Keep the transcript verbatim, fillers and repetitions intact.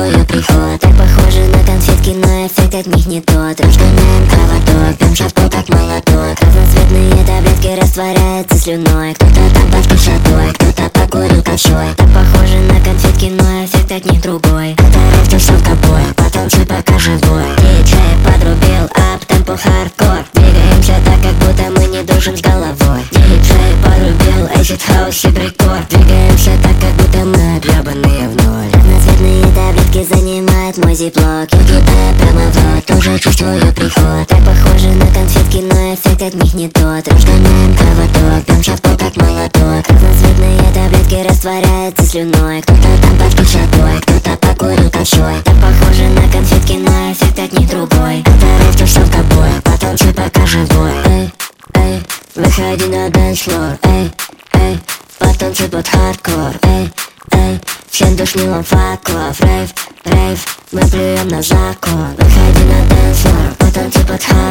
чувствую приход. Так похоже на конфетки, но эффект от них не тот. Разгоняем кровоток, пьем шатку как молоток. Разноцветные таблетки растворяются слюной. Кто-то там под кишотой, кто-то покурил кашой. Так похоже на конфетки, но эффект от них другой. Это рэп, тусовка, бой, потанцуй пока живой. Диджей подрубил ап, темпо, хардкор. Двигаемся так, как будто мы не дружим с головой. Диджей подрубил acid house и брейккор. Двигаемся так, как будто мы объебанные в ноль. Разноцветные таблетки занимают мой зиплок. Я кидаю прямо в рот, тоже чувствую приход. Так похоже на конфетки, но эффект от них не тот. Разгоняем кровоток, пьем шатку как молоток. Разноцветные таблетки растворяются слюной. Кто-то там под кишотой, кто-то покурил кашой. Так похоже на конфетки, но эффект от них другой. Это рэп, тусовка, бой, потанцуй пока живой. Эй, эй, выходи на дэнс-флор. Эй, эй, потанцуй под хардкор. Эй, эй, всем душнилом факов. Рейв, рейв, мы плюем на закон. Выходи на дэнс-флор, потанцуй под хардкор.